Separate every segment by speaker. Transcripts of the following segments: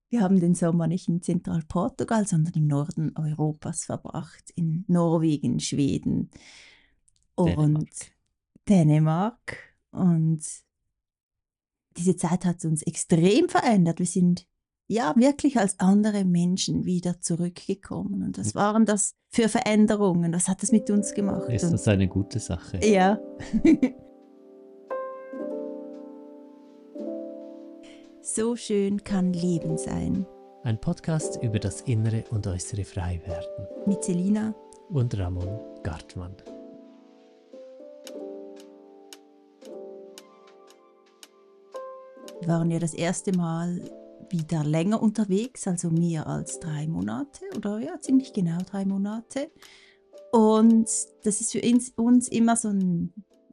Speaker 1: Wir haben den Sommer nicht in Zentralportugal, sondern im Norden Europas verbracht, in Norwegen, Schweden und
Speaker 2: Dänemark.
Speaker 1: Dänemark. Und diese Zeit hat uns extrem verändert. Wir sind ja wirklich als andere Menschen wieder zurückgekommen. Und was waren das für Veränderungen? Was hat das mit uns gemacht?
Speaker 2: Ist
Speaker 1: Und
Speaker 2: das eine gute Sache?
Speaker 1: ja. So schön kann Leben sein.
Speaker 2: Ein Podcast über das innere und äußere Freiwerden.
Speaker 1: Mit Selina
Speaker 2: Und Ramon Gartmann.
Speaker 1: waren ja das erste Mal wieder länger unterwegs, also mehr als 3 Monate oder ja, ziemlich genau 3 Monate. Und das ist für uns immer so ein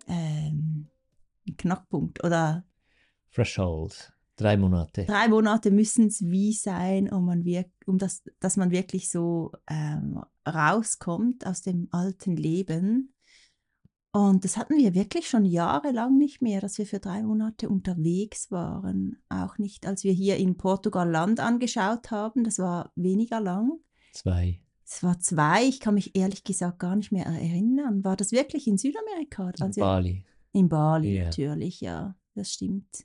Speaker 1: Knackpunkt oder
Speaker 2: Threshold. 3 Monate.
Speaker 1: 3 Monate müssen es wie sein, dass man wirklich so rauskommt aus dem alten Leben. Und das hatten wir wirklich schon jahrelang nicht mehr, dass wir für 3 Monate unterwegs waren. Auch nicht, als wir hier in Portugal Land angeschaut haben. Das war weniger lang.
Speaker 2: 2.
Speaker 1: Es war 2. Ich kann mich ehrlich gesagt gar nicht mehr erinnern. War das wirklich in Südamerika?
Speaker 2: Bali.
Speaker 1: In Bali
Speaker 2: Ja.
Speaker 1: natürlich, ja. Das stimmt.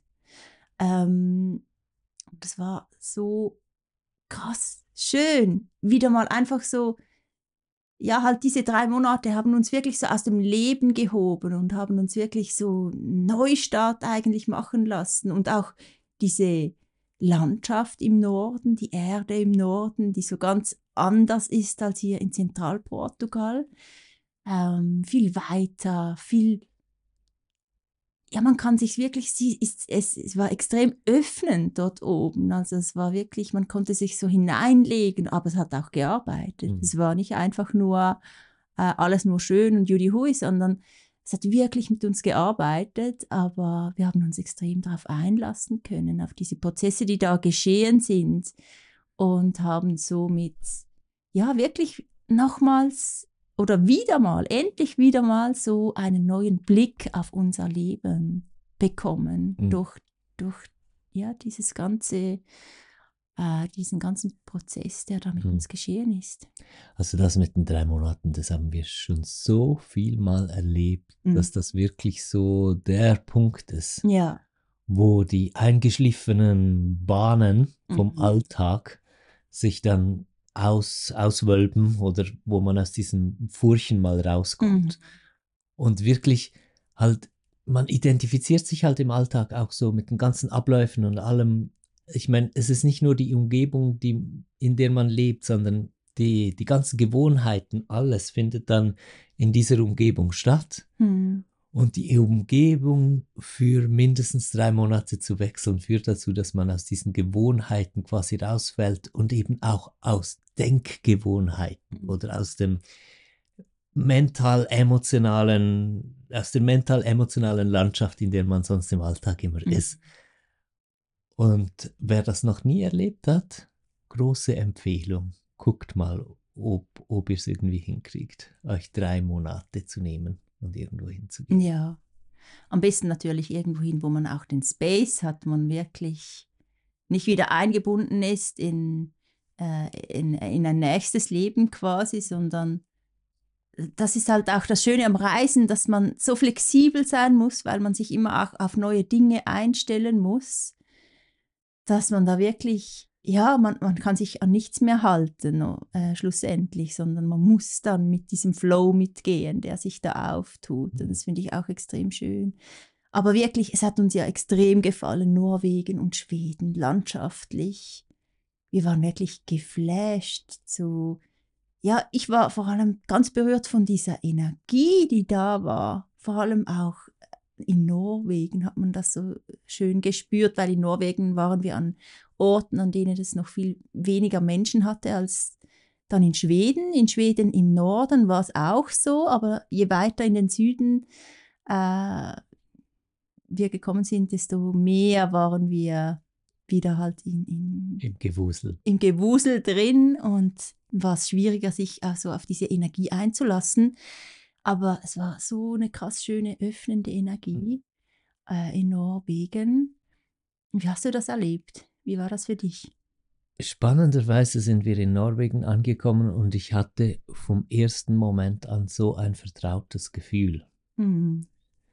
Speaker 1: Das war so krass schön. Wieder mal einfach so, ja, halt diese 3 Monate haben uns wirklich so aus dem Leben gehoben und haben uns wirklich so Neustart eigentlich machen lassen. Und auch diese Landschaft im Norden, die Erde im Norden, die so ganz anders ist als hier in Zentralportugal. Viel weiter, viel, ja, man kann sich wirklich, es war extrem öffnend dort oben. Also es war wirklich, man konnte sich so hineinlegen, aber es hat auch gearbeitet. Es war nicht einfach nur alles nur schön und Judy Hui, sondern es hat wirklich mit uns gearbeitet, aber wir haben uns extrem darauf einlassen können, auf diese Prozesse, die da geschehen sind und haben somit, ja, wirklich nochmals oder wieder mal, endlich wieder mal so einen neuen Blick auf unser Leben bekommen durch ja, diesen ganzen Prozess, der da mit uns geschehen ist.
Speaker 2: Also das mit den 3 Monaten, das haben wir schon so viel mal erlebt, dass das wirklich so der Punkt ist,
Speaker 1: Ja.
Speaker 2: wo die eingeschliffenen Bahnen vom Alltag sich dann auswölben oder wo man aus diesen Furchen mal rauskommt. Und wirklich halt, man identifiziert sich halt im Alltag auch so mit den ganzen Abläufen und allem. Ich meine, es ist nicht nur die Umgebung, in der man lebt, sondern die ganzen Gewohnheiten, alles findet dann in dieser Umgebung statt. Und die Umgebung für mindestens 3 Monate zu wechseln, führt dazu, dass man aus diesen Gewohnheiten quasi rausfällt und eben auch aus Denkgewohnheiten oder aus der mental-emotionalen Landschaft, in der man sonst im Alltag immer ist. Und wer das noch nie erlebt hat, große Empfehlung. Guckt mal, ob ihr es irgendwie hinkriegt, euch 3 Monate zu nehmen und irgendwo hinzugehen.
Speaker 1: Ja, am besten natürlich irgendwo hin, wo man auch den Space hat, man wirklich nicht wieder eingebunden ist in ein nächstes Leben quasi, sondern das ist halt auch das Schöne am Reisen, dass man so flexibel sein muss, weil man sich immer auch auf neue Dinge einstellen muss, dass man da wirklich, ja, man kann sich an nichts mehr halten, schlussendlich, sondern man muss dann mit diesem Flow mitgehen, der sich da auftut. Und das finde ich auch extrem schön. Aber wirklich, es hat uns ja extrem gefallen, Norwegen und Schweden, landschaftlich. Wir waren wirklich geflasht ja, ich war vor allem ganz berührt von dieser Energie, die da war. Vor allem auch in Norwegen hat man das so schön gespürt, weil in Norwegen waren wir an Orten, an denen es noch viel weniger Menschen hatte als dann in Schweden. In Schweden im Norden war es auch so, aber je weiter in den Süden wir gekommen sind, desto mehr waren wir wieder halt
Speaker 2: im Gewusel.
Speaker 1: Im Gewusel drin und war es schwieriger, sich so auf diese Energie einzulassen. Aber es war so eine krass schöne, öffnende Energie in Norwegen. Wie hast du das erlebt? Wie war das für dich?
Speaker 2: Spannenderweise sind wir in Norwegen angekommen und ich hatte vom ersten Moment an so ein vertrautes Gefühl.
Speaker 1: Mhm.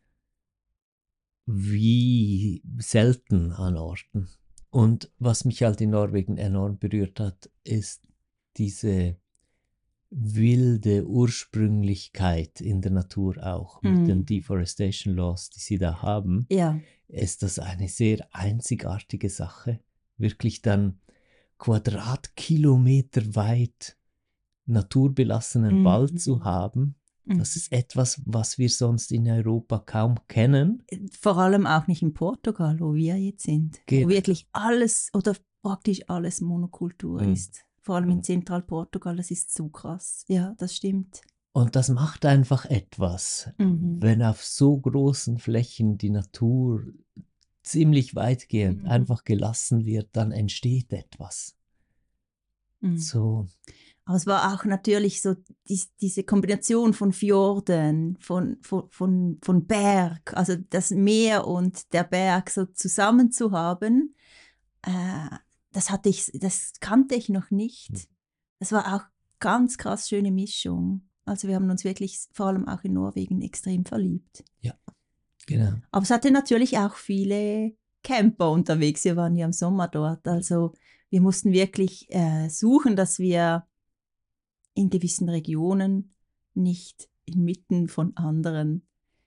Speaker 2: Wie selten an Orten. Und was mich halt in Norwegen enorm berührt hat, ist diese wilde Ursprünglichkeit in der Natur auch. Mit den Deforestation Laws, die sie da haben,
Speaker 1: Ja.
Speaker 2: ist das eine sehr einzigartige Sache. Wirklich dann Quadratkilometer weit naturbelassenen Wald zu haben. Das ist etwas, was wir sonst in Europa kaum kennen.
Speaker 1: Vor allem auch nicht in Portugal, wo wir jetzt sind, wo wirklich alles oder praktisch alles Monokultur ist. Vor allem in Zentralportugal, das ist so krass. Ja, das stimmt.
Speaker 2: Und das macht einfach etwas, wenn auf so großen Flächen die Natur ziemlich weitgehend einfach gelassen wird, dann entsteht etwas. So.
Speaker 1: Aber es war auch natürlich so diese Kombination von Fjorden, von Berg, also das Meer und der Berg so zusammen zu haben, das kannte ich noch nicht. Das war auch ganz krass schöne Mischung. Also wir haben uns wirklich vor allem auch in Norwegen extrem verliebt.
Speaker 2: Ja, genau.
Speaker 1: Aber es hatte natürlich auch viele Camper unterwegs. Wir waren ja im Sommer dort. Also wir mussten wirklich suchen, dass wir in gewissen Regionen nicht inmitten von anderen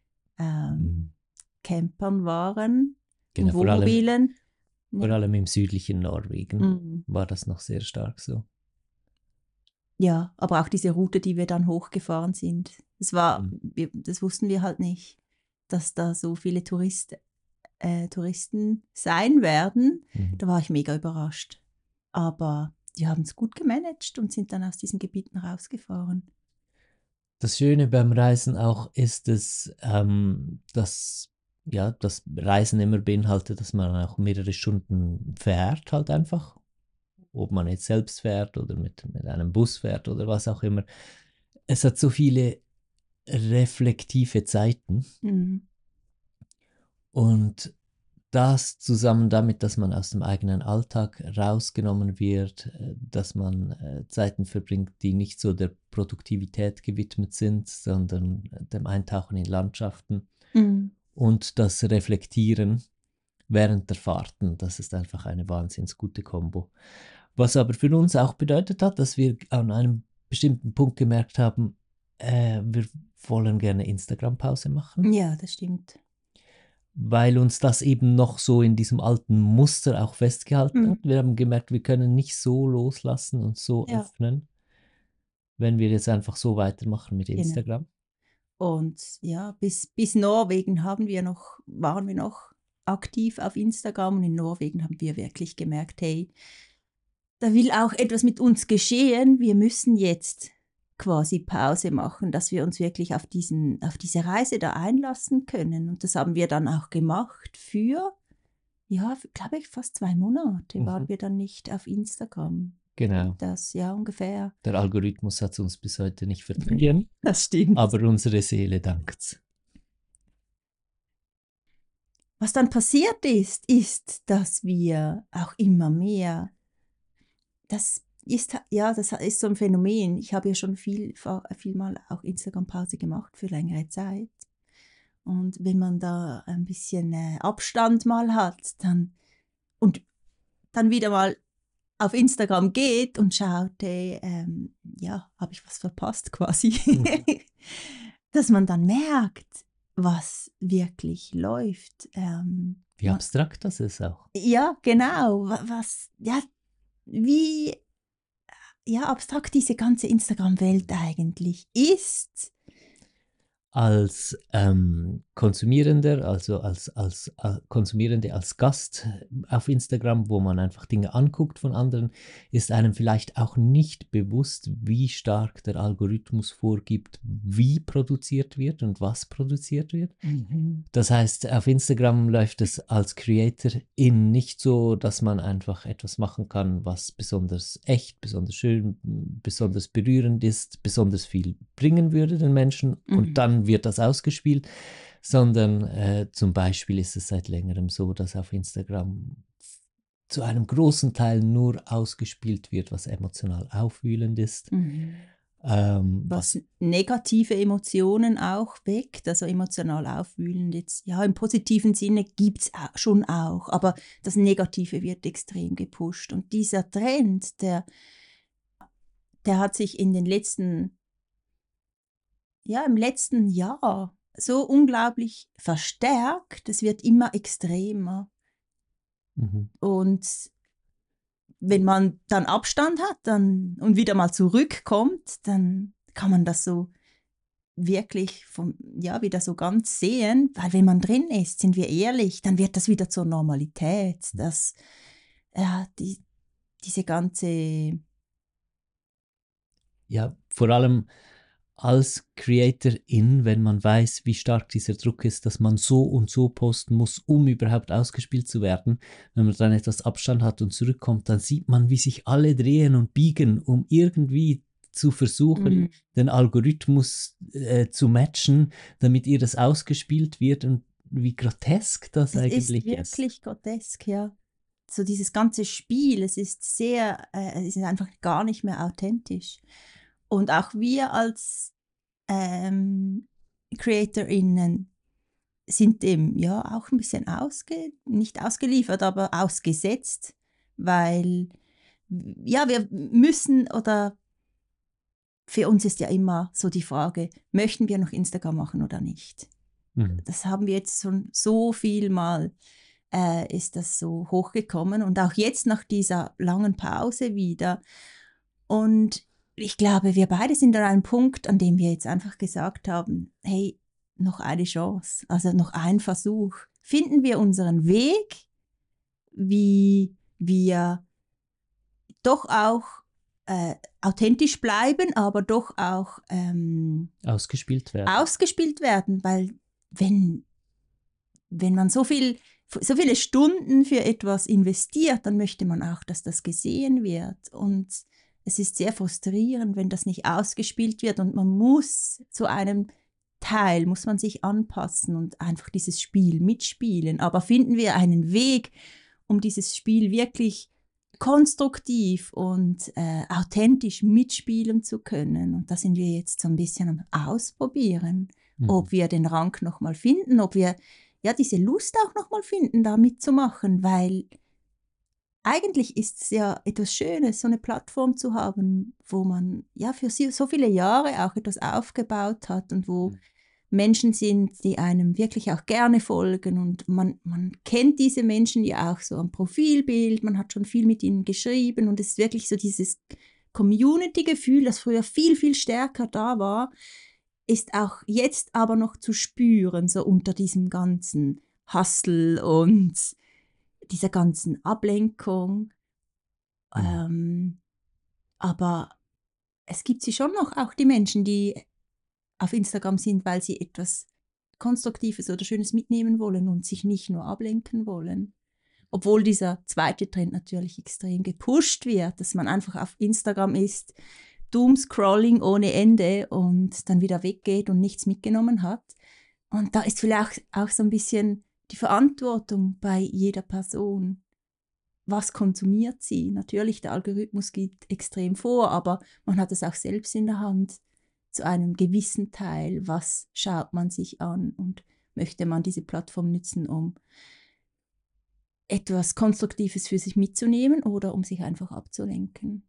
Speaker 1: Campern waren,
Speaker 2: Genau,
Speaker 1: Wohnmobilen.
Speaker 2: Vor allem im südlichen Norwegen war das noch sehr stark so.
Speaker 1: Ja, aber auch diese Route, die wir dann hochgefahren sind, das wussten wir halt nicht, dass da so viele Touristen sein werden. Da war ich mega überrascht. Aber die haben es gut gemanagt und sind dann aus diesen Gebieten rausgefahren.
Speaker 2: Das Schöne beim Reisen auch ist es, dass das Reisen immer beinhaltet, dass man auch mehrere Stunden fährt halt einfach. Ob man jetzt selbst fährt oder mit einem Bus fährt oder was auch immer. Es hat so viele reflektive Zeiten. Und das zusammen damit, dass man aus dem eigenen Alltag rausgenommen wird, dass man Zeiten verbringt, die nicht so der Produktivität gewidmet sind, sondern dem Eintauchen in Landschaften und das Reflektieren während der Fahrten, das ist einfach eine wahnsinnig gute Kombo. Was aber für uns auch bedeutet hat, dass wir an einem bestimmten Punkt gemerkt haben, wir wollen gerne Instagram-Pause machen.
Speaker 1: Ja, das stimmt.
Speaker 2: Weil uns das eben noch so in diesem alten Muster auch festgehalten hat. Wir haben gemerkt, wir können nicht so loslassen und so öffnen, wenn wir jetzt einfach so weitermachen mit Instagram.
Speaker 1: Genau. Und ja, bis Norwegen waren wir noch aktiv auf Instagram und in Norwegen haben wir wirklich gemerkt, hey, da will auch etwas mit uns geschehen, wir müssen jetzt quasi Pause machen, dass wir uns wirklich auf diese Reise da einlassen können. Und das haben wir dann auch gemacht für, glaube ich, fast 2 Monate waren wir dann nicht auf Instagram.
Speaker 2: Genau.
Speaker 1: Das, ja, ungefähr.
Speaker 2: Der Algorithmus hat es uns bis heute nicht verziehen.
Speaker 1: Das stimmt.
Speaker 2: Aber unsere Seele dankt's.
Speaker 1: Was dann passiert ist, dass wir auch immer mehr, das ist so ein Phänomen. Ich habe ja schon viel mal auch Instagram-Pause gemacht für längere Zeit. Und wenn man da ein bisschen Abstand mal hat, dann wieder mal auf Instagram geht und schaut, hey, habe ich was verpasst quasi, dass man dann merkt, was wirklich läuft.
Speaker 2: Wie abstrakt das ist auch.
Speaker 1: Ja, genau. Wie abstrakt diese ganze Instagram-Welt eigentlich ist.
Speaker 2: Als Konsumierender, also als Konsumierende, als Gast auf Instagram, wo man einfach Dinge anguckt von anderen, ist einem vielleicht auch nicht bewusst, wie stark der Algorithmus vorgibt, wie produziert wird und was produziert wird. Das heißt, auf Instagram läuft es als Creatorin nicht so, dass man einfach etwas machen kann, was besonders echt, besonders schön, besonders berührend ist, besonders viel bringen würde den Menschen und dann wird das ausgespielt, sondern zum Beispiel ist es seit längerem so, dass auf Instagram zu einem großen Teil nur ausgespielt wird, was emotional aufwühlend ist.
Speaker 1: Was negative Emotionen auch weckt, also emotional aufwühlend jetzt, ja, im positiven Sinne gibt es schon auch, aber das Negative wird extrem gepusht. Und dieser Trend, der hat sich im letzten Jahr so unglaublich verstärkt, es wird immer extremer. Und wenn man dann Abstand hat und wieder mal zurückkommt, dann kann man das so wirklich wieder so ganz sehen, weil wenn man drin ist, sind wir ehrlich, dann wird das wieder zur Normalität, dass diese ganze...
Speaker 2: Ja, vor allem als Creatorin, wenn man weiß, wie stark dieser Druck ist, dass man so und so posten muss, um überhaupt ausgespielt zu werden. Wenn man dann etwas Abstand hat und zurückkommt, dann sieht man, wie sich alle drehen und biegen, um irgendwie zu versuchen, den Algorithmus zu matchen, damit ihr das ausgespielt wird, und wie grotesk das eigentlich ist.
Speaker 1: Es ist wirklich grotesk, ja. So dieses ganze Spiel, es ist einfach gar nicht mehr authentisch. Und auch wir als CreatorInnen sind dem ja auch ein bisschen nicht ausgeliefert, aber ausgesetzt, weil ja, wir müssen, oder für uns ist ja immer so die Frage, möchten wir noch Instagram machen oder nicht? Das haben wir jetzt schon so viel Mal, ist das so hochgekommen, und auch jetzt nach dieser langen Pause wieder. Und ich glaube, wir beide sind an einem Punkt, an dem wir jetzt einfach gesagt haben, hey, noch eine Chance, also noch ein Versuch. Finden wir unseren Weg, wie wir doch auch authentisch bleiben, aber doch auch
Speaker 2: ausgespielt
Speaker 1: werden, weil wenn man so viele Stunden für etwas investiert, dann möchte man auch, dass das gesehen wird. Und es ist sehr frustrierend, wenn das nicht ausgespielt wird, und man muss zu einem Teil, muss man sich anpassen und einfach dieses Spiel mitspielen. Aber finden wir einen Weg, um dieses Spiel wirklich konstruktiv und authentisch mitspielen zu können. Und da sind wir jetzt so ein bisschen am Ausprobieren, ob wir den Rang nochmal finden, ob wir diese Lust auch nochmal finden, da mitzumachen, weil eigentlich ist es ja etwas Schönes, so eine Plattform zu haben, wo man ja für so viele Jahre auch etwas aufgebaut hat und wo Menschen sind, die einem wirklich auch gerne folgen, und man kennt diese Menschen ja auch so am Profilbild, man hat schon viel mit ihnen geschrieben, und es ist wirklich so dieses Community-Gefühl, das früher viel, viel stärker da war, ist auch jetzt aber noch zu spüren, so unter diesem ganzen Hustle und dieser ganzen Ablenkung. Aber es gibt sie schon noch, auch die Menschen, die auf Instagram sind, weil sie etwas Konstruktives oder Schönes mitnehmen wollen und sich nicht nur ablenken wollen. Obwohl dieser zweite Trend natürlich extrem gepusht wird, dass man einfach auf Instagram ist, Doomscrolling ohne Ende und dann wieder weggeht und nichts mitgenommen hat. Und da ist vielleicht auch so ein bisschen die Verantwortung bei jeder Person. Was konsumiert sie? Natürlich, der Algorithmus gibt extrem vor, aber man hat es auch selbst in der Hand, zu einem gewissen Teil, was schaut man sich an und möchte man diese Plattform nutzen, um etwas Konstruktives für sich mitzunehmen oder um sich einfach abzulenken.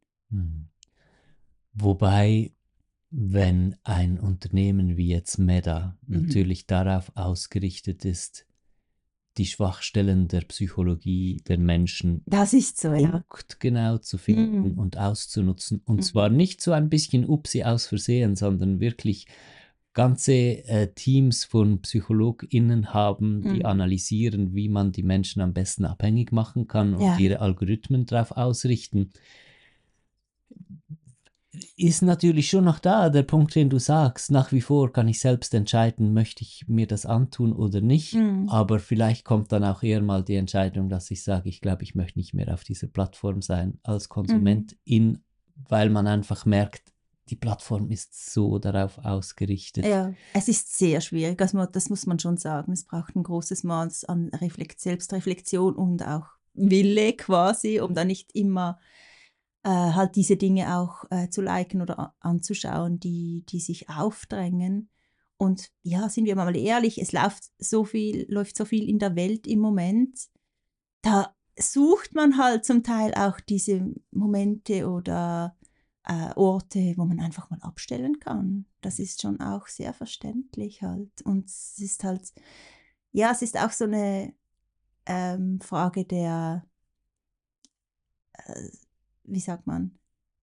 Speaker 2: Wobei, wenn ein Unternehmen wie jetzt Meta natürlich darauf ausgerichtet ist, die Schwachstellen der Psychologie der Menschen
Speaker 1: das ist so,
Speaker 2: genau zu finden und auszunutzen. Und zwar nicht so ein bisschen upsi aus Versehen, sondern wirklich ganze Teams von PsychologInnen haben, die analysieren, wie man die Menschen am besten abhängig machen kann und ihre Algorithmen darauf ausrichten. Ist natürlich schon noch da, der Punkt, den du sagst. Nach wie vor kann ich selbst entscheiden, möchte ich mir das antun oder nicht. Aber vielleicht kommt dann auch eher mal die Entscheidung, dass ich sage, ich glaube, ich möchte nicht mehr auf dieser Plattform sein als Konsumentin, weil man einfach merkt, die Plattform ist so darauf ausgerichtet.
Speaker 1: Ja, es ist sehr schwierig. Also das muss man schon sagen. Es braucht ein großes Maß an Selbstreflexion und auch Wille quasi, um dann nicht immer halt diese Dinge auch zu liken oder anzuschauen, die sich aufdrängen. Und ja, sind wir mal ehrlich, es läuft so viel in der Welt im Moment. Da sucht man halt zum Teil auch diese Momente oder Orte, wo man einfach mal abstellen kann. Das ist schon auch sehr verständlich halt. Und es ist halt, ja, es ist auch so eine Frage der, äh, wie sagt man,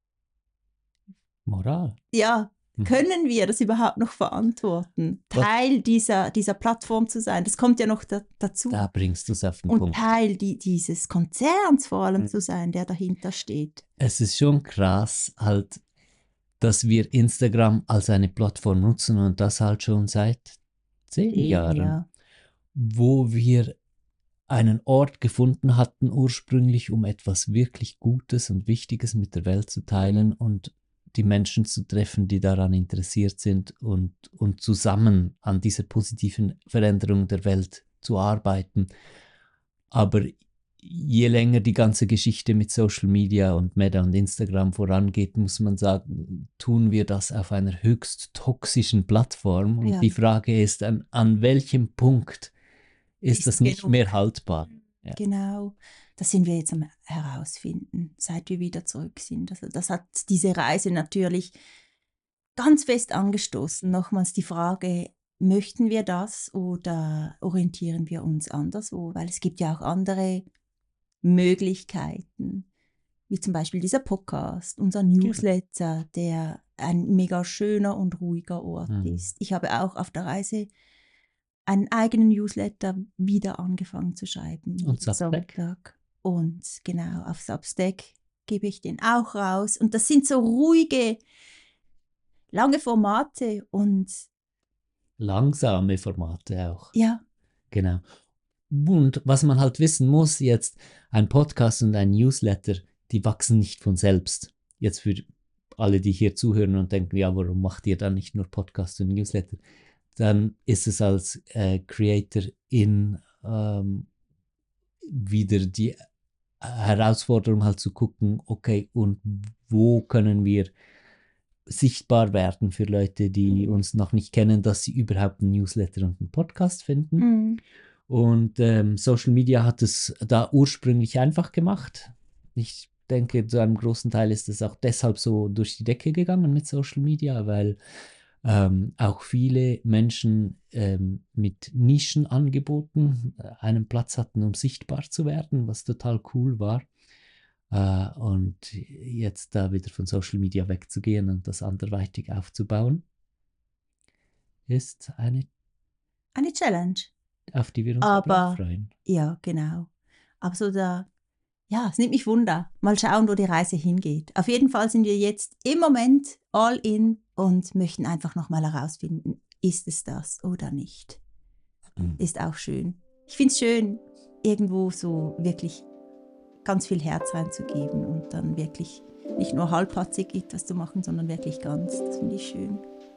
Speaker 2: Moral.
Speaker 1: ja, können wir das überhaupt noch verantworten, Teil dieser Plattform zu sein? Das kommt ja noch dazu.
Speaker 2: Da bringst du es auf den
Speaker 1: Und
Speaker 2: Punkt.
Speaker 1: Teil dieses Konzerns vor allem zu sein, der dahinter steht.
Speaker 2: Es ist schon krass, halt, dass wir Instagram als eine Plattform nutzen und das halt schon seit 10 Jahren,
Speaker 1: Ja.
Speaker 2: wo wir einen Ort gefunden hatten ursprünglich, um etwas wirklich Gutes und Wichtiges mit der Welt zu teilen und die Menschen zu treffen, die daran interessiert sind und zusammen an dieser positiven Veränderung der Welt zu arbeiten. Aber je länger die ganze Geschichte mit Social Media und Meta und Instagram vorangeht, muss man sagen, tun wir das auf einer höchst toxischen Plattform. Und
Speaker 1: Ja.
Speaker 2: die Frage ist, an welchem Punkt ist das nicht
Speaker 1: genug.
Speaker 2: mehr haltbar? Ja.
Speaker 1: Genau, das sind wir jetzt am herausfinden, seit wir wieder zurück sind. Also das hat diese Reise natürlich ganz fest angestoßen. Nochmals die Frage, möchten wir das oder orientieren wir uns anderswo? Weil es gibt ja auch andere Möglichkeiten, wie zum Beispiel dieser Podcast, unser Newsletter, der ein mega schöner und ruhiger Ort ist. Ich habe auch auf der Reise einen eigenen Newsletter wieder angefangen zu schreiben.
Speaker 2: Und Substack.
Speaker 1: Sonntag. Und genau, auf Substack gebe ich den auch raus. Und das sind so ruhige, lange Formate und
Speaker 2: Langsame Formate auch.
Speaker 1: ja.
Speaker 2: Genau. Und was man halt wissen muss, jetzt ein Podcast und ein Newsletter, die wachsen nicht von selbst. Jetzt für alle, die hier zuhören und denken, ja, warum macht ihr dann nicht nur Podcast und Newsletter? Dann ist es als Creator wieder die Herausforderung halt zu gucken, okay, und wo können wir sichtbar werden für Leute, die uns noch nicht kennen, dass sie überhaupt einen Newsletter und einen Podcast finden. Und Social Media hat es da ursprünglich einfach gemacht. Ich denke, zu einem großen Teil ist es auch deshalb so durch die Decke gegangen mit Social Media, weil auch viele Menschen mit Nischenangeboten einen Platz hatten, um sichtbar zu werden, was total cool war. Und jetzt da wieder von Social Media wegzugehen und das anderweitig aufzubauen, ist eine
Speaker 1: Challenge.
Speaker 2: Auf die wir uns aber auch freuen.
Speaker 1: Ja, genau. Aber so es nimmt mich Wunder. Mal schauen, wo die Reise hingeht. Auf jeden Fall sind wir jetzt im Moment all in und möchten einfach nochmal herausfinden, ist es das oder nicht. Ist auch schön. Ich finde es schön, irgendwo so wirklich ganz viel Herz reinzugeben und dann wirklich nicht nur halbpatzig etwas zu machen, sondern wirklich ganz. Das finde ich schön.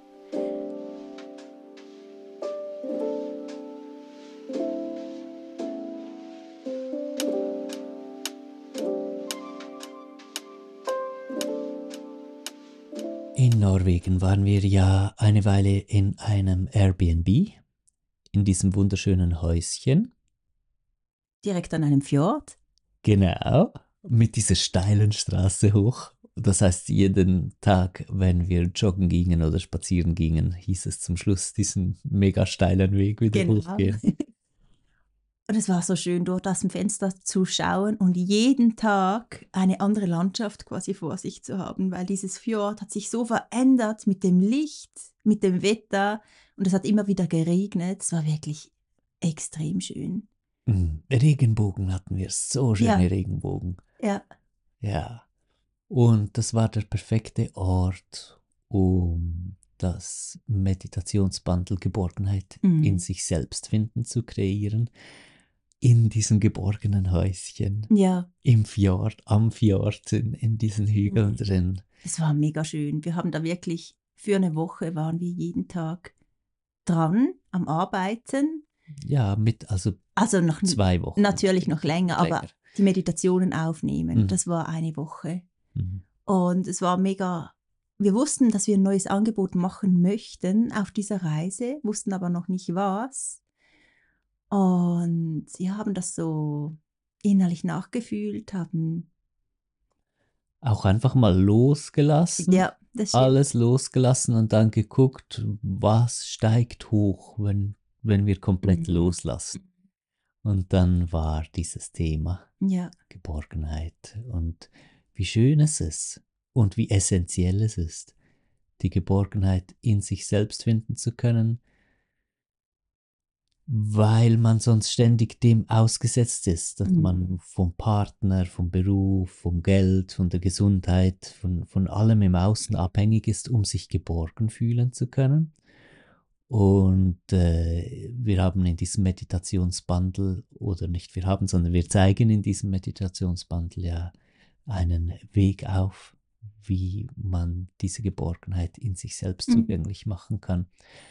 Speaker 2: In Norwegen waren wir ja eine Weile in einem Airbnb, in diesem wunderschönen Häuschen.
Speaker 1: Direkt an einem Fjord?
Speaker 2: Genau, mit dieser steilen Straße hoch. Das heißt, jeden Tag, wenn wir joggen gingen oder spazieren gingen, hieß es zum Schluss diesen mega steilen Weg wieder hochgehen.
Speaker 1: Und es war so schön, dort aus dem Fenster zu schauen und jeden Tag eine andere Landschaft quasi vor sich zu haben, weil dieses Fjord hat sich so verändert mit dem Licht, mit dem Wetter und es hat immer wieder geregnet. Es war wirklich extrem schön.
Speaker 2: Regenbogen hatten wir, so schöne Regenbogen.
Speaker 1: Ja.
Speaker 2: Ja. Und das war der perfekte Ort, um das Meditationsbundle Geborgenheit in sich selbst finden zu kreieren. In diesem geborgenen Häuschen.
Speaker 1: Ja.
Speaker 2: Im Fjord, am Fjord, in diesen Hügeln drin.
Speaker 1: Es war mega schön. Wir haben da wirklich, für eine Woche waren wir jeden Tag dran, am Arbeiten.
Speaker 2: Ja, also noch 2 Wochen.
Speaker 1: Natürlich noch länger, aber die Meditationen aufnehmen.
Speaker 2: Mhm.
Speaker 1: Das war eine Woche.
Speaker 2: Mhm.
Speaker 1: Und es war mega, wir wussten, dass wir ein neues Angebot machen möchten auf dieser Reise, wussten aber noch nicht was. Und ja, haben das so innerlich nachgefühlt, haben,
Speaker 2: Auch einfach mal losgelassen,
Speaker 1: ja, das stimmt.
Speaker 2: alles losgelassen und dann geguckt, was steigt hoch, wenn wir komplett
Speaker 1: Mhm.
Speaker 2: loslassen. Und dann war dieses Thema
Speaker 1: Ja.
Speaker 2: Geborgenheit und wie schön es ist und wie essentiell es ist, die Geborgenheit in sich selbst finden zu können, weil man sonst ständig dem ausgesetzt ist, dass man vom Partner, vom Beruf, vom Geld, von der Gesundheit, von allem im Außen abhängig ist, um sich geborgen fühlen zu können. Und wir haben in diesem Meditationsbundle, oder nicht wir haben, sondern wir zeigen in diesem Meditationsbundle ja einen Weg auf, wie man diese Geborgenheit in sich selbst zugänglich machen kann.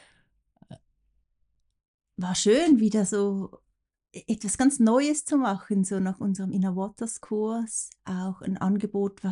Speaker 1: War schön, wieder so etwas ganz Neues zu machen, so nach unserem Inner Waters Kurs. Auch ein Angebot,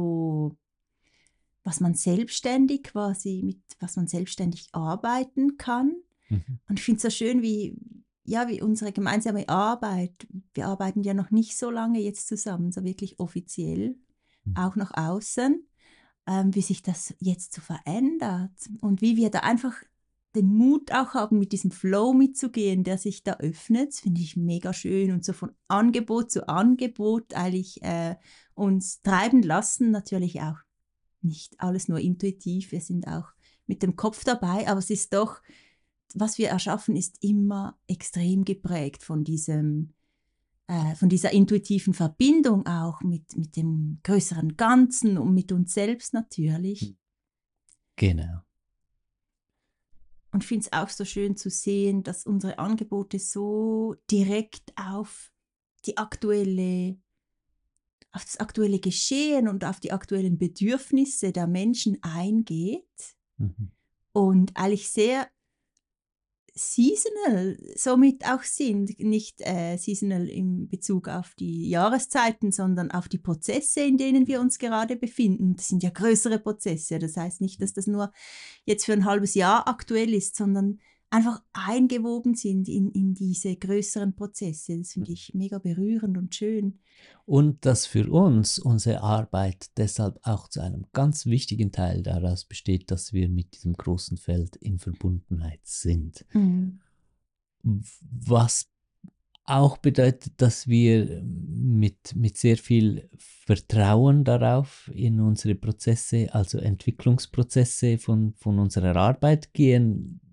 Speaker 1: was man selbstständig quasi, mit was man selbstständig arbeiten kann.
Speaker 2: Mhm.
Speaker 1: Und ich finde es so schön, wie unsere gemeinsame Arbeit, wir arbeiten ja noch nicht so lange jetzt zusammen, so wirklich offiziell, auch nach außen, wie sich das jetzt so verändert und wie wir da einfach den Mut auch haben, mit diesem Flow mitzugehen, der sich da öffnet. Das finde ich mega schön und so von Angebot zu Angebot eigentlich uns treiben lassen, natürlich auch nicht alles nur intuitiv, wir sind auch mit dem Kopf dabei, aber es ist doch, was wir erschaffen, ist immer extrem geprägt von von dieser intuitiven Verbindung auch mit dem größeren Ganzen und mit uns selbst natürlich.
Speaker 2: Genau.
Speaker 1: Und ich finde es auch so schön zu sehen, dass unsere Angebote so direkt auf auf das aktuelle Geschehen und auf die aktuellen Bedürfnisse der Menschen eingeht
Speaker 2: Mhm.
Speaker 1: und eigentlich sehr seasonal somit auch sind. Nicht seasonal in Bezug auf die Jahreszeiten, sondern auf die Prozesse, in denen wir uns gerade befinden. Das sind ja größere Prozesse. Das heißt nicht, dass das nur jetzt für ein halbes Jahr aktuell ist, sondern einfach eingewoben sind in diese größeren Prozesse. Das finde ich mega berührend und schön.
Speaker 2: Und dass für uns unsere Arbeit deshalb auch zu einem ganz wichtigen Teil daraus besteht, dass wir mit diesem großen Feld in Verbundenheit sind. Was auch bedeutet, dass wir mit sehr viel Vertrauen darauf in unsere Prozesse, also Entwicklungsprozesse von unserer Arbeit gehen,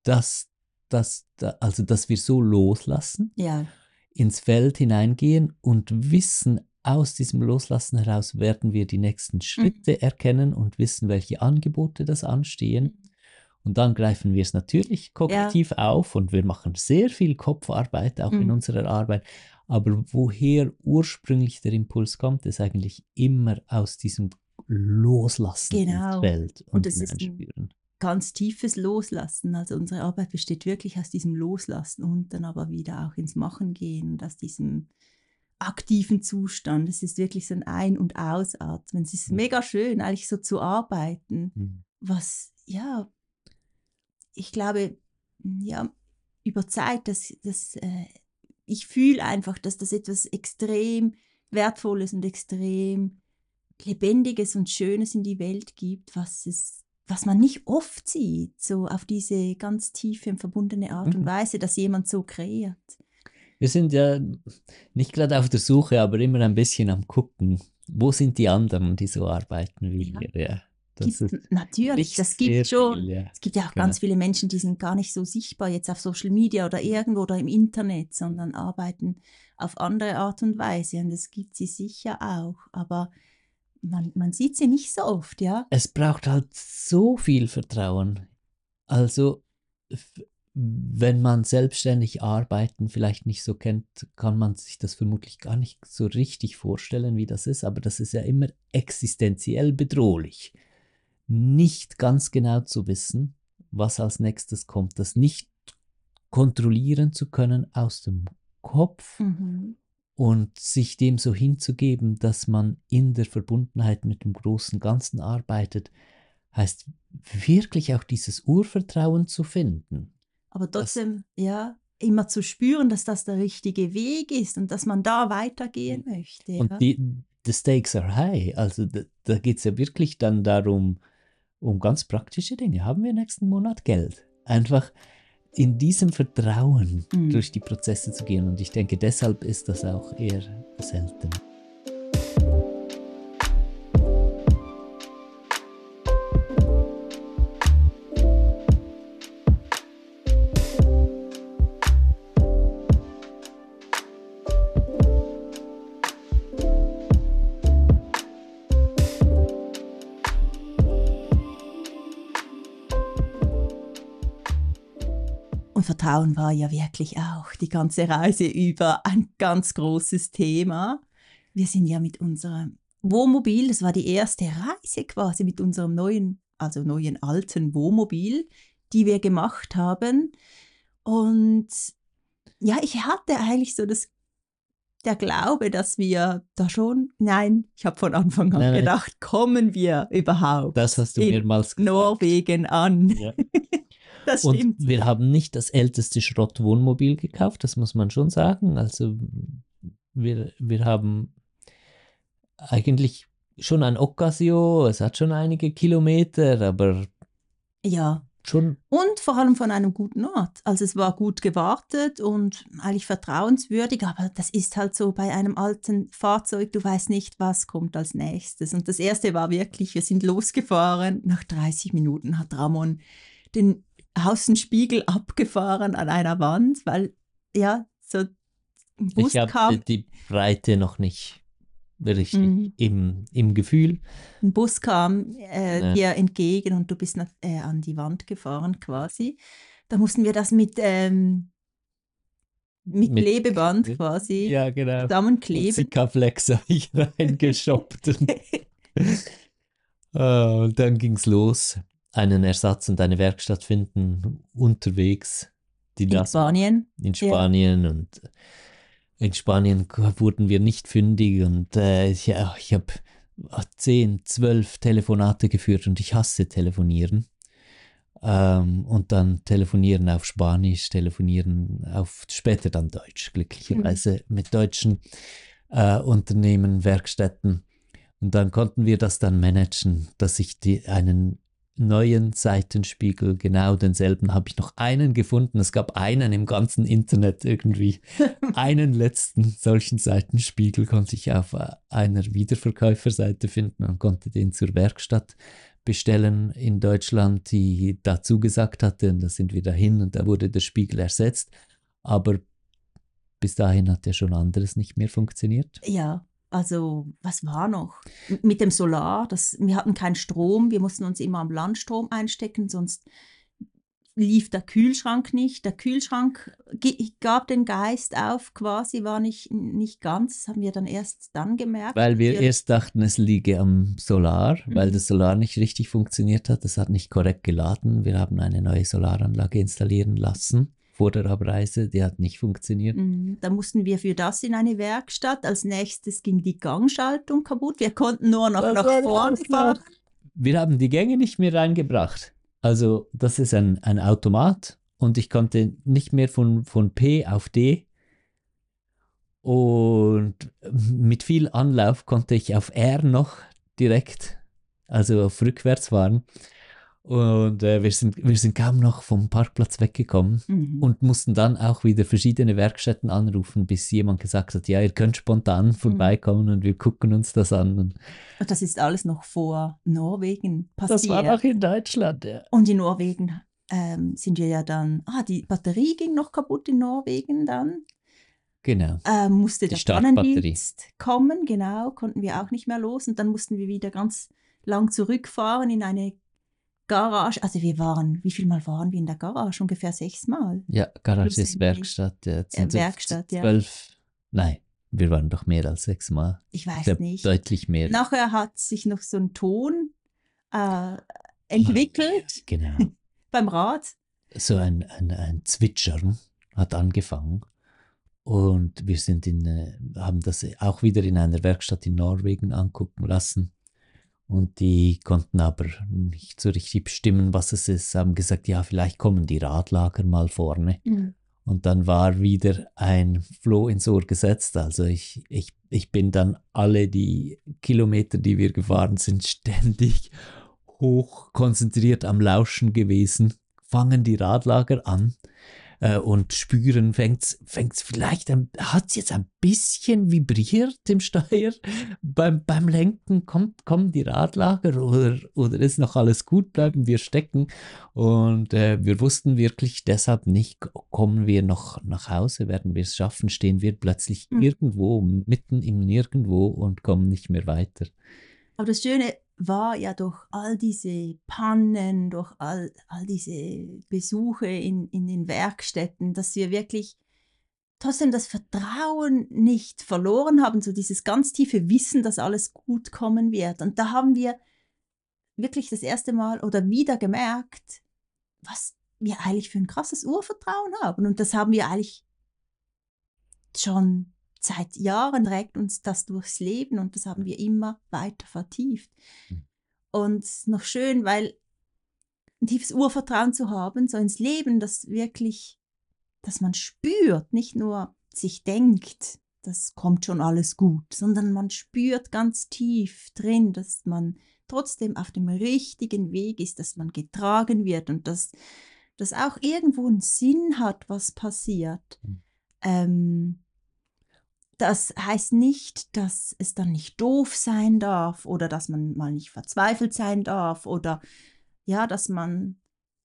Speaker 2: also dass wir so loslassen,
Speaker 1: Ja.
Speaker 2: ins Feld hineingehen und wissen, aus diesem Loslassen heraus werden wir die nächsten Schritte erkennen und wissen, welche Angebote das anstehen. Und dann greifen wir es natürlich kognitiv auf und wir machen sehr viel Kopfarbeit auch in unserer Arbeit. Aber woher ursprünglich der Impuls kommt, ist eigentlich immer aus diesem Loslassen ins Feld
Speaker 1: Und
Speaker 2: und
Speaker 1: das ist ein
Speaker 2: hineinspüren.
Speaker 1: ganz tiefes Loslassen. Also unsere Arbeit besteht wirklich aus diesem Loslassen und dann aber wieder auch ins Machen gehen und aus diesem aktiven Zustand. Es ist wirklich so ein Ein- und Ausatmen. Es ist mega schön, eigentlich so zu arbeiten, was, ja, ich glaube, ja, über Zeit, ich fühle einfach, dass das etwas extrem Wertvolles und extrem Lebendiges und Schönes in die Welt gibt, was man nicht oft sieht, so auf diese ganz tiefe und verbundene Art und Weise, dass jemand so kreiert.
Speaker 2: Wir sind ja nicht gerade auf der Suche, aber immer ein bisschen am Gucken, wo sind die anderen, die so arbeiten wie
Speaker 1: Ja.
Speaker 2: wir. Ja, das ist
Speaker 1: Natürlich,
Speaker 2: nicht
Speaker 1: das
Speaker 2: sehr
Speaker 1: gibt schon.
Speaker 2: viel. Ja.
Speaker 1: Es gibt ja auch
Speaker 2: Genau.
Speaker 1: ganz viele Menschen, die sind gar nicht so sichtbar jetzt auf Social Media oder irgendwo oder im Internet, sondern arbeiten auf andere Art und Weise. Und es gibt sie sicher auch, aber man sieht sie nicht so oft, ja.
Speaker 2: Es braucht halt so viel Vertrauen. Also, wenn man selbstständig arbeiten vielleicht nicht so kennt, kann man sich das vermutlich gar nicht so richtig vorstellen, wie das ist, aber das ist ja immer existenziell bedrohlich. Nicht ganz genau zu wissen, was als nächstes kommt, das nicht kontrollieren zu können aus dem Kopf und sich dem so hinzugeben, dass man in der Verbundenheit mit dem großen Ganzen arbeitet, heißt wirklich auch dieses Urvertrauen zu finden.
Speaker 1: Aber trotzdem, ja, immer zu spüren, dass das der richtige Weg ist und dass man da weitergehen möchte. Ja.
Speaker 2: Und the stakes are high. Also da geht es ja wirklich dann darum, um ganz praktische Dinge. Haben wir nächsten Monat Geld? Einfach in diesem Vertrauen durch die Prozesse zu gehen. Und ich denke, deshalb ist das auch eher selten.
Speaker 1: Und Vertrauen war ja wirklich auch die ganze Reise über ein ganz großes Thema. Wir sind ja mit unserem Wohnmobil, das war die erste Reise quasi mit unserem neuen alten Wohnmobil, die wir gemacht haben. Und ja, ich hatte eigentlich so der Glaube, dass wir da schon, ich habe von Anfang an gedacht, kommen wir überhaupt
Speaker 2: das hast du mehrmals gesagt.
Speaker 1: Norwegen an. Ja. Das stimmt.
Speaker 2: Und wir haben nicht das älteste Schrottwohnmobil gekauft, das muss man schon sagen. Also wir haben eigentlich schon ein Ocasio, es hat schon einige Kilometer, aber
Speaker 1: ja.
Speaker 2: Schon.
Speaker 1: Und vor allem von einem guten Ort. Also es war gut gewartet und eigentlich vertrauenswürdig, aber das ist halt so bei einem alten Fahrzeug, du weißt nicht, was kommt als nächstes. Und das erste war wirklich, wir sind losgefahren, nach 30 Minuten hat Ramon den Außenspiegel abgefahren an einer Wand, weil ja, so ein Bus
Speaker 2: kam. Ich habe die Breite noch nicht richtig im Gefühl.
Speaker 1: Ein Bus kam dir entgegen und du bist an die Wand gefahren quasi. Da mussten wir das mit Klebeband quasi zusammenkleben.
Speaker 2: Sikaflex habe ich reingeschoppt. Und dann ging es los. Einen Ersatz und eine Werkstatt finden unterwegs.
Speaker 1: In Spanien.
Speaker 2: Und in Spanien wurden wir nicht fündig und ich habe 10, 12 Telefonate geführt und ich hasse telefonieren. Und dann telefonieren auf Spanisch, telefonieren auf später dann Deutsch, glücklicherweise mit deutschen Unternehmen, Werkstätten. Und dann konnten wir das dann managen, dass ich einen neuen Seitenspiegel, genau denselben, habe ich noch einen gefunden. Es gab einen im ganzen Internet irgendwie. Einen letzten solchen Seitenspiegel konnte ich auf einer Wiederverkäuferseite finden und konnte den zur Werkstatt bestellen in Deutschland, die dazu gesagt hatte. Und da sind wir dahin und da wurde der Spiegel ersetzt. Aber bis dahin hat ja schon anderes nicht mehr funktioniert.
Speaker 1: Ja. Also, was war noch? Mit dem Solar, wir hatten keinen Strom, wir mussten uns immer am Landstrom einstecken, sonst lief der Kühlschrank nicht. Der Kühlschrank gab den Geist auf, quasi war nicht ganz, das haben wir dann erst dann gemerkt.
Speaker 2: Weil wir erst dachten, es liege am Solar, weil das Solar nicht richtig funktioniert hat, es hat nicht korrekt geladen. Wir haben eine neue Solaranlage installieren lassen. Vor der Abreise, die hat nicht funktioniert.
Speaker 1: Da mussten wir für das in eine Werkstatt. Als nächstes ging die Gangschaltung kaputt. Wir konnten nur noch nach vorne fahren.
Speaker 2: Wir haben die Gänge nicht mehr reingebracht. Also das ist ein Automat und ich konnte nicht mehr von P auf D. Und mit viel Anlauf konnte ich auf R noch direkt, also auf rückwärts fahren. Und wir sind kaum noch vom Parkplatz weggekommen und mussten dann auch wieder verschiedene Werkstätten anrufen, bis jemand gesagt hat, ja, ihr könnt spontan vorbeikommen und wir gucken uns das an. Und
Speaker 1: das ist alles noch vor Norwegen passiert.
Speaker 2: Das war noch in Deutschland, ja.
Speaker 1: Und in Norwegen sind wir ja dann, die Batterie ging noch kaputt in Norwegen dann.
Speaker 2: Genau.
Speaker 1: Musste der Pannendienst kommen, genau, konnten wir auch nicht mehr los. Und dann mussten wir wieder ganz lang zurückfahren in eine Garage, also wie viel Mal waren wir in der Garage? Ungefähr 6 Mal.
Speaker 2: Ja, Garage ist Werkstatt.
Speaker 1: Werkstatt,
Speaker 2: 12, nein, wir waren doch mehr als 6 Mal.
Speaker 1: Ich weiß nicht.
Speaker 2: Deutlich mehr.
Speaker 1: Nachher hat sich noch so ein Ton entwickelt.
Speaker 2: Genau.
Speaker 1: Beim Rad.
Speaker 2: So ein Zwitschern hat angefangen. Und wir haben das auch wieder in einer Werkstatt in Norwegen angucken lassen. Und die konnten aber nicht so richtig bestimmen, was es ist. Haben gesagt, ja, vielleicht kommen die Radlager mal vorne.
Speaker 1: Mhm.
Speaker 2: Und dann war wieder ein Floh ins Ohr gesetzt. Also ich bin dann alle die Kilometer, die wir gefahren sind, ständig hoch konzentriert am Lauschen gewesen. Fangen die Radlager an und spüren, fängt's vielleicht hat es jetzt ein bisschen vibriert im Steuer beim Lenken, kommen die Radlager oder ist noch alles gut, bleiben wir stecken. Und wir wussten wirklich deshalb nicht, kommen wir noch nach Hause, werden wir es schaffen, stehen wir plötzlich irgendwo, mitten im Nirgendwo und kommen nicht mehr weiter.
Speaker 1: Aber das Schöne war ja durch all diese Pannen, durch all diese Besuche in den Werkstätten, dass wir wirklich trotzdem das Vertrauen nicht verloren haben, so dieses ganz tiefe Wissen, dass alles gut kommen wird. Und da haben wir wirklich das erste Mal oder wieder gemerkt, was wir eigentlich für ein krasses Urvertrauen haben. Und das haben wir eigentlich schon seit Jahren, trägt uns das durchs Leben und das haben wir immer weiter vertieft. Und noch schön, weil ein tiefes Urvertrauen zu haben, so ins Leben, das wirklich, dass man spürt, nicht nur sich denkt, das kommt schon alles gut, sondern man spürt ganz tief drin, dass man trotzdem auf dem richtigen Weg ist, dass man getragen wird und dass das auch irgendwo einen Sinn hat, was passiert. Das heißt nicht, dass es dann nicht doof sein darf oder dass man mal nicht verzweifelt sein darf oder ja, dass man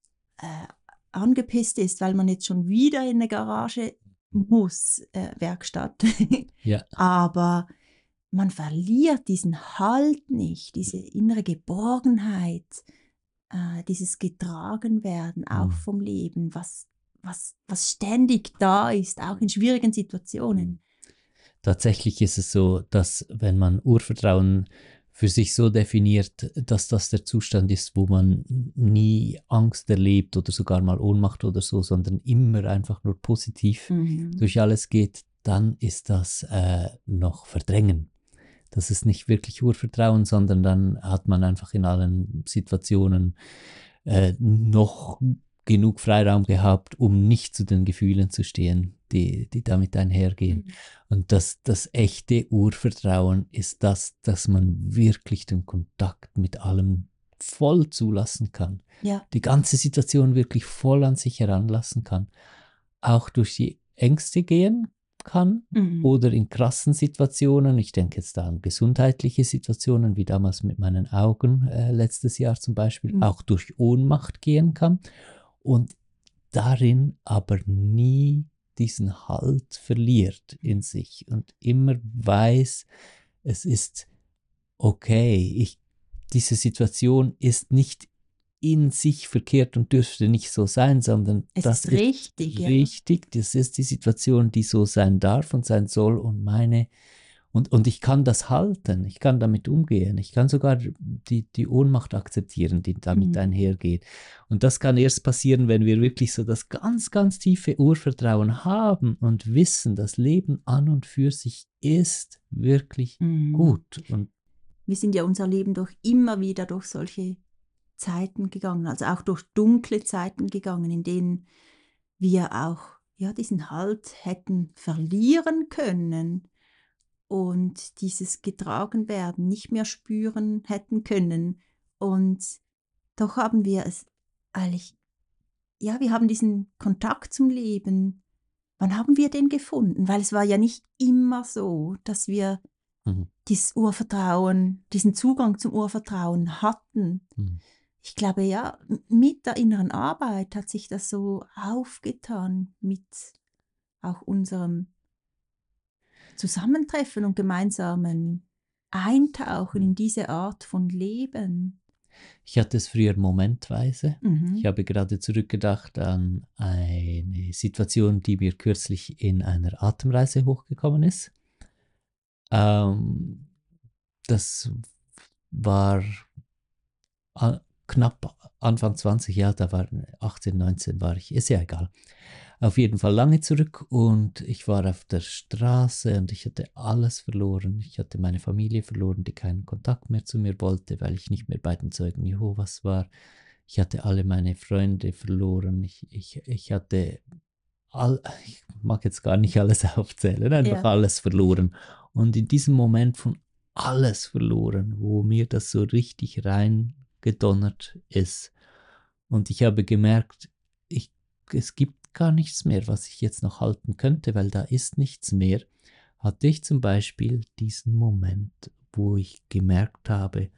Speaker 1: angepisst ist, weil man jetzt schon wieder in eine Garage muss, Werkstatt.
Speaker 2: Ja.
Speaker 1: Aber man verliert diesen Halt nicht, diese innere Geborgenheit, dieses Getragenwerden auch vom Leben, was ständig da ist, auch in schwierigen Situationen.
Speaker 2: Tatsächlich ist es so, dass wenn man Urvertrauen für sich so definiert, dass das der Zustand ist, wo man nie Angst erlebt oder sogar mal Ohnmacht oder so, sondern immer einfach nur positiv durch alles geht, dann ist das noch Verdrängen. Das ist nicht wirklich Urvertrauen, sondern dann hat man einfach in allen Situationen noch genug Freiraum gehabt, um nicht zu den Gefühlen zu stehen, die damit einhergehen. Und das echte Urvertrauen ist das, dass man wirklich den Kontakt mit allem voll zulassen kann.
Speaker 1: Ja.
Speaker 2: Die ganze Situation wirklich voll an sich heranlassen kann. Auch durch die Ängste gehen kann oder in krassen Situationen, ich denke jetzt da an gesundheitliche Situationen, wie damals mit meinen Augen letztes Jahr zum Beispiel, auch durch Ohnmacht gehen kann und darin aber nie diesen Halt verliert in sich und immer weiß, es ist okay, diese Situation ist nicht in sich verkehrt und dürfte nicht so sein, sondern das ist
Speaker 1: richtig.
Speaker 2: Richtig, das ist die Situation, die so sein darf und sein soll und ich kann das halten, ich kann damit umgehen, ich kann sogar die Ohnmacht akzeptieren, die damit einhergeht. Und das kann erst passieren, wenn wir wirklich so das ganz, ganz tiefe Urvertrauen haben und wissen, das Leben an und für sich ist wirklich gut. Und
Speaker 1: wir sind ja unser Leben immer wieder durch solche Zeiten gegangen, also auch durch dunkle Zeiten gegangen, in denen wir auch diesen Halt hätten verlieren können und dieses Getragenwerden nicht mehr spüren hätten können. Und doch haben wir es eigentlich, wir haben diesen Kontakt zum Leben. Wann haben wir den gefunden? Weil es war ja nicht immer so, dass wir dieses Urvertrauen, diesen Zugang zum Urvertrauen hatten. Ich glaube, mit der inneren Arbeit hat sich das so aufgetan, mit auch unserem Zusammentreffen und gemeinsamen Eintauchen in diese Art von Leben.
Speaker 2: Ich hatte es früher momentweise. Ich habe gerade zurückgedacht an eine Situation, die mir kürzlich in einer Atemreise hochgekommen ist. Das war knapp Anfang 20, da war 18, 19 war ich, ist ja egal. auf jeden Fall lange zurück und ich war auf der Straße und ich hatte alles verloren. Ich hatte meine Familie verloren, die keinen Kontakt mehr zu mir wollte, weil ich nicht mehr bei den Zeugen Jehovas war. Ich hatte alle meine Freunde verloren. Ich hatte ich mag jetzt gar nicht alles aufzählen, einfach
Speaker 1: Ja.
Speaker 2: alles verloren. Und in diesem Moment von alles verloren, wo mir das so richtig reingedonnert ist. Und ich habe gemerkt, es gibt gar nichts mehr, was ich jetzt noch halten könnte, weil da ist nichts mehr. Hatte ich zum Beispiel diesen Moment, wo ich gemerkt habe,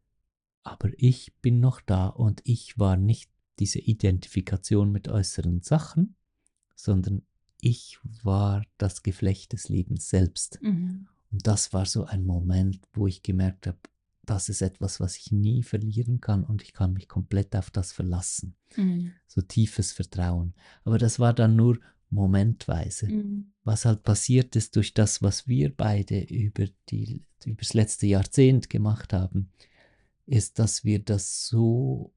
Speaker 2: aber ich bin noch da und ich war nicht diese Identifikation mit äußeren Sachen, sondern ich war das Geflecht des Lebens selbst.
Speaker 1: Mhm.
Speaker 2: Und das war so ein Moment, wo ich gemerkt habe, das ist etwas, was ich nie verlieren kann und ich kann mich komplett auf das verlassen.
Speaker 1: Mhm.
Speaker 2: So tiefes Vertrauen. Aber das war dann nur momentweise.
Speaker 1: Mhm.
Speaker 2: Was halt passiert ist durch das, was wir beide über das letzte Jahrzehnt gemacht haben, ist, dass wir das so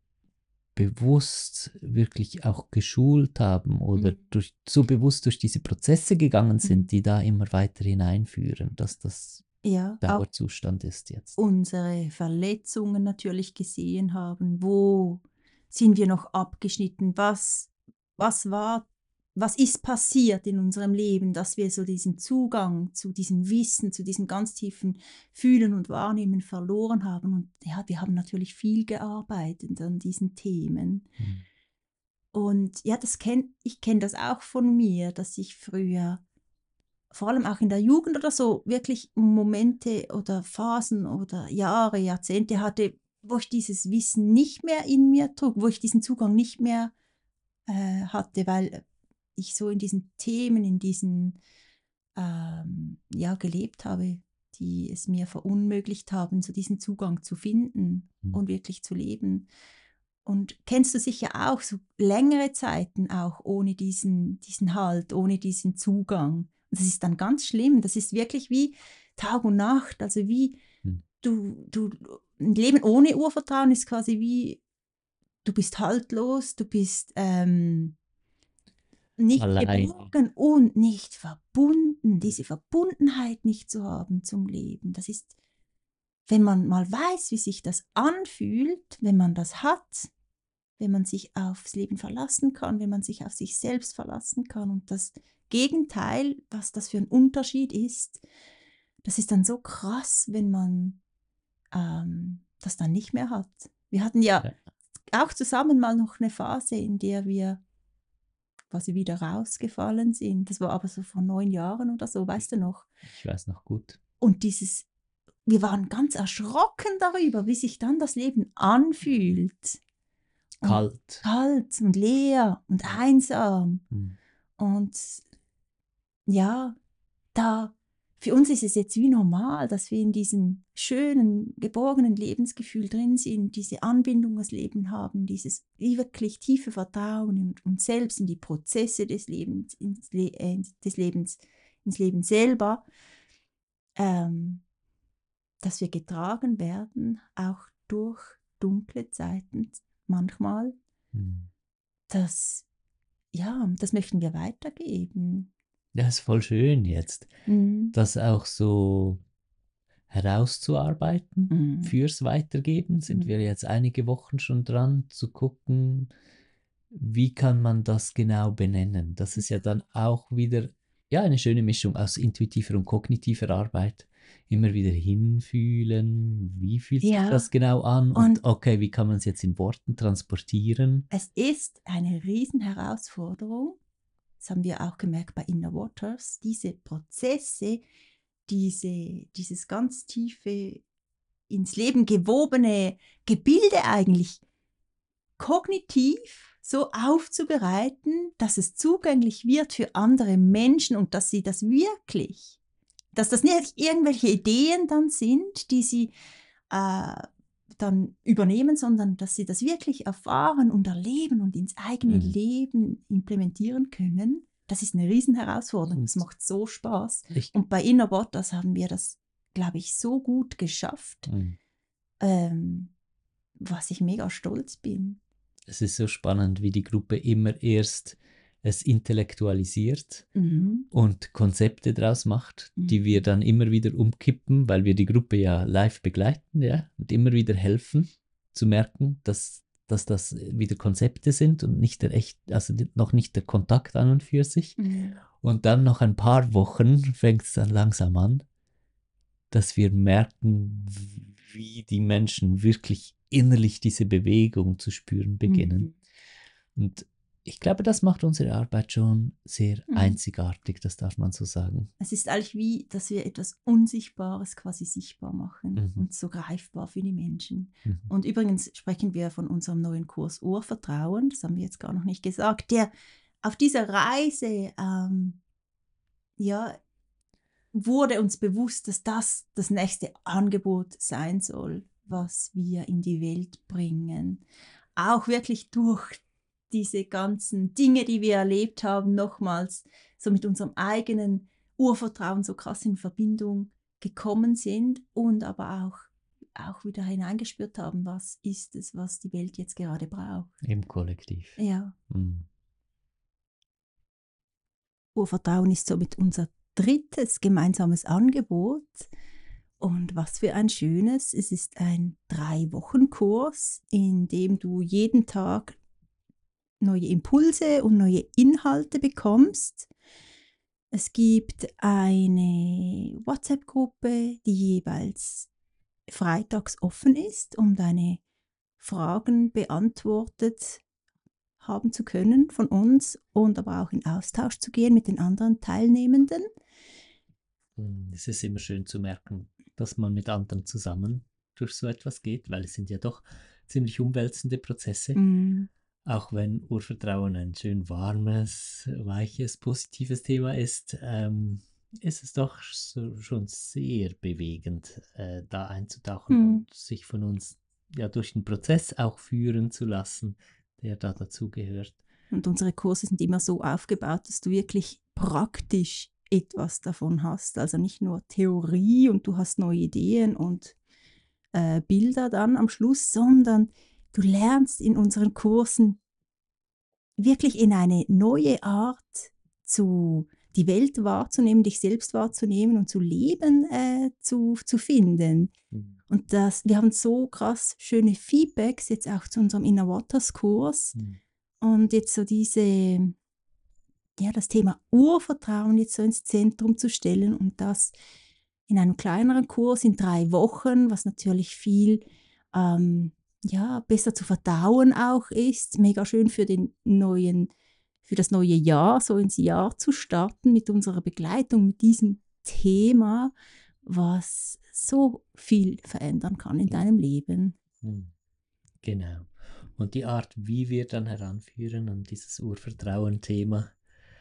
Speaker 2: bewusst wirklich auch geschult haben oder
Speaker 1: Mhm.
Speaker 2: so bewusst durch diese Prozesse gegangen
Speaker 1: Mhm.
Speaker 2: sind, die da immer weiter hineinführen, dass das
Speaker 1: Ja, auch
Speaker 2: Dauerzustand ist jetzt.
Speaker 1: unsere Verletzungen natürlich gesehen haben. Wo sind wir noch abgeschnitten? Was war, was ist passiert in unserem Leben, dass wir so diesen Zugang zu diesem Wissen, zu diesem ganz tiefen Fühlen und Wahrnehmen verloren haben? Und ja, wir haben natürlich viel gearbeitet an diesen Themen.
Speaker 2: Hm.
Speaker 1: Und ja, ich kenne das auch von mir, dass ich früher vor allem auch in der Jugend oder so, wirklich Momente oder Phasen oder Jahre, Jahrzehnte hatte, wo ich dieses Wissen nicht mehr in mir trug, wo ich diesen Zugang nicht mehr hatte, weil ich so in diesen Themen, in diesen, ja, gelebt habe, die es mir verunmöglicht haben, so diesen Zugang zu finden
Speaker 2: Hm.
Speaker 1: und wirklich zu leben. Und kennst du sicher auch so längere Zeiten auch ohne diesen Halt, ohne diesen Zugang. Und das ist dann ganz schlimm. Das ist wirklich wie Tag und Nacht. Also wie
Speaker 2: Hm.
Speaker 1: ein Leben ohne Urvertrauen ist quasi wie, du bist haltlos, du bist nicht
Speaker 2: Allein.
Speaker 1: geborgen und nicht verbunden. Diese Verbundenheit nicht zu haben zum Leben. Das ist, wenn man mal weiß, wie sich das anfühlt, wenn man das hat, wenn man sich aufs Leben verlassen kann, wenn man sich auf sich selbst verlassen kann. Und das Gegenteil, was das für ein Unterschied ist, das ist dann so krass, wenn man das dann nicht mehr hat. Wir hatten ja
Speaker 2: Ja,
Speaker 1: auch zusammen mal noch eine Phase, in der wir quasi wieder rausgefallen sind. Das war aber so vor 9 Jahren oder so, weißt du noch?
Speaker 2: ich weiß noch gut.
Speaker 1: Und wir waren ganz erschrocken darüber, wie sich dann das Leben anfühlt. Und
Speaker 2: Kalt.
Speaker 1: kalt und leer und
Speaker 2: Ja.
Speaker 1: einsam.
Speaker 2: Hm.
Speaker 1: Und ja, für uns ist es jetzt wie normal, dass wir in diesem schönen, geborgenen Lebensgefühl drin sind, diese Anbindung ans Leben haben, dieses wirklich tiefe Vertrauen in uns selbst, in die Prozesse des Lebens, ins Leben selber, ähm, dass wir getragen werden, auch durch dunkle Zeiten manchmal.
Speaker 2: Hm.
Speaker 1: Das möchten wir weitergeben.
Speaker 2: Ja, ist voll schön jetzt,
Speaker 1: Mhm.
Speaker 2: das auch so herauszuarbeiten.
Speaker 1: Mhm.
Speaker 2: Fürs Weitergeben sind wir
Speaker 1: Mhm.
Speaker 2: jetzt einige Wochen schon dran, zu gucken, wie kann man das genau benennen. Das ist ja dann auch wieder ja, eine schöne Mischung aus intuitiver und kognitiver Arbeit. Immer wieder hinfühlen, wie fühlt sich
Speaker 1: Ja,
Speaker 2: das genau an und
Speaker 1: und
Speaker 2: okay, wie kann man es jetzt in Worten transportieren?
Speaker 1: es ist eine Riesenherausforderung. Das haben wir auch gemerkt bei Inner Waters. Diese Prozesse, dieses ganz tiefe, ins Leben gewobene Gebilde eigentlich kognitiv so aufzubereiten, dass es zugänglich wird für andere Menschen und dass sie das wirklich, dass das nicht irgendwelche Ideen dann sind, die sie äh, dann übernehmen, sondern dass sie das wirklich erfahren und erleben und ins eigene
Speaker 2: Mhm.
Speaker 1: Leben implementieren können. Das ist eine Riesenherausforderung. Das
Speaker 2: Und
Speaker 1: macht so Spaß.
Speaker 2: ich,
Speaker 1: Und bei Inner Waters haben wir das, glaube ich, so gut geschafft,
Speaker 2: Mhm.
Speaker 1: was ich mega stolz bin.
Speaker 2: Es ist so spannend, wie die Gruppe immer erst es intellektualisiert und Konzepte draus macht, die wir dann immer wieder umkippen, weil wir die Gruppe ja live begleiten, ja, und immer wieder helfen zu merken, dass das wieder Konzepte sind und nicht also noch nicht der Kontakt an und für sich. Und dann nach ein paar Wochen fängt es dann langsam an, dass wir merken, wie die Menschen wirklich innerlich diese Bewegung zu spüren beginnen. Und ich glaube, das macht unsere Arbeit schon sehr einzigartig, das darf man so sagen.
Speaker 1: Es ist eigentlich wie, dass wir etwas Unsichtbares quasi sichtbar machen und so greifbar für die Menschen. Und übrigens sprechen wir von unserem neuen Kurs Urvertrauen, das haben wir jetzt gar noch nicht gesagt, der auf dieser Reise wurde uns bewusst, dass das nächste Angebot sein soll, was wir in die Welt bringen. Auch wirklich durch diese ganzen Dinge, die wir erlebt haben, nochmals so mit unserem eigenen Urvertrauen so krass in Verbindung gekommen sind und aber auch wieder hineingespürt haben, was ist es, was die Welt jetzt gerade braucht.
Speaker 2: Im Kollektiv.
Speaker 1: Ja. Urvertrauen ist somit unser drittes gemeinsames Angebot. Und was für ein schönes. Es ist ein 3-Wochen-Kurs, in dem du jeden Tag neue Impulse und neue Inhalte bekommst. Es gibt eine WhatsApp-Gruppe, die jeweils freitags offen ist, um deine Fragen beantwortet haben zu können von uns und aber auch in Austausch zu gehen mit den anderen Teilnehmenden.
Speaker 2: Es ist immer schön zu merken, dass man mit anderen zusammen durch so etwas geht, weil es sind ja doch ziemlich umwälzende Prozesse. Auch wenn Urvertrauen ein schön warmes, weiches, positives Thema ist, ist es doch schon sehr bewegend, da einzutauchen und sich von uns ja durch den Prozess auch führen zu lassen, der da dazugehört.
Speaker 1: Und unsere Kurse sind immer so aufgebaut, dass du wirklich praktisch etwas davon hast. Also nicht nur Theorie und du hast neue Ideen und Bilder dann am Schluss, sondern du lernst in unseren Kursen wirklich in eine neue Art die Welt wahrzunehmen, dich selbst wahrzunehmen und zu leben zu finden. Und wir haben so krass schöne Feedbacks jetzt auch zu unserem Inner Waters Kurs. Und jetzt so das Thema Urvertrauen jetzt so ins Zentrum zu stellen und das in einem kleineren Kurs in 3 Wochen, was natürlich viel besser zu verdauen auch ist. Mega schön für das neue Jahr, so ins Jahr zu starten mit unserer Begleitung, mit diesem Thema, was so viel verändern kann in deinem Leben.
Speaker 2: Genau. Und die Art, wie wir dann heranführen an dieses Urvertrauen-Thema,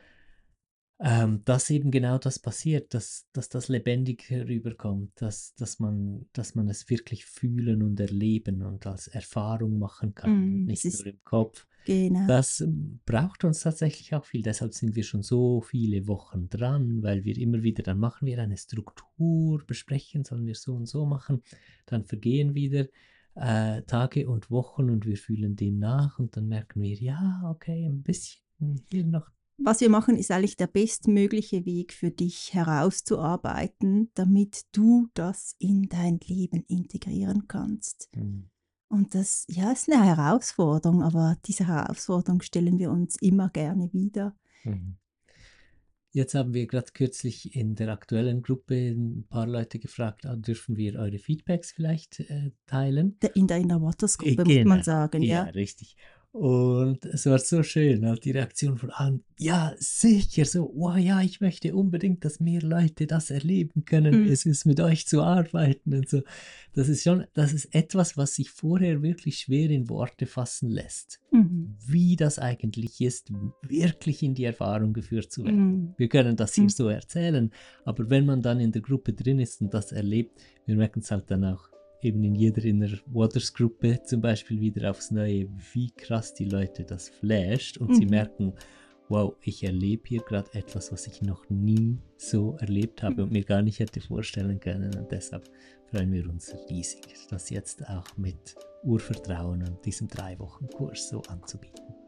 Speaker 2: dass eben genau das passiert, dass das lebendig herüberkommt, dass man es wirklich fühlen und erleben und als Erfahrung machen kann, nicht nur im Kopf.
Speaker 1: Genau.
Speaker 2: Das braucht uns tatsächlich auch viel. Deshalb sind wir schon so viele Wochen dran, weil wir immer wieder, dann machen wir eine Struktur, besprechen, sollen wir so und so machen, dann vergehen wieder Tage und Wochen und wir fühlen dem nach und dann merken wir, ja, okay, ein bisschen hier noch.
Speaker 1: Was wir machen, ist eigentlich der bestmögliche Weg für dich herauszuarbeiten, damit du das in dein Leben integrieren kannst. Und das ist eine Herausforderung, aber diese Herausforderung stellen wir uns immer gerne wieder.
Speaker 2: Jetzt haben wir gerade kürzlich in der aktuellen Gruppe ein paar Leute gefragt, dürfen wir eure Feedbacks vielleicht teilen?
Speaker 1: In der Inner Waters Gruppe, muss man sagen.
Speaker 2: Ja, richtig. Und es war so schön, halt die Reaktion von allen, ja, sicher, so, wow, ja, ich möchte unbedingt, dass mehr Leute das erleben können, es ist mit euch zu arbeiten und so. Das ist etwas, was sich vorher wirklich schwer in Worte fassen lässt, wie das eigentlich ist, wirklich in die Erfahrung geführt zu werden. Wir können das hier so erzählen, aber wenn man dann in der Gruppe drin ist und das erlebt, wir merken es halt dann auch eben in jeder Inner Waters Gruppe zum Beispiel wieder aufs Neue, wie krass die Leute das flasht und sie merken, wow, ich erlebe hier gerade etwas, was ich noch nie so erlebt habe und mir gar nicht hätte vorstellen können, und deshalb freuen wir uns riesig, das jetzt auch mit Urvertrauen und diesem 3-Wochen-Kurs so anzubieten.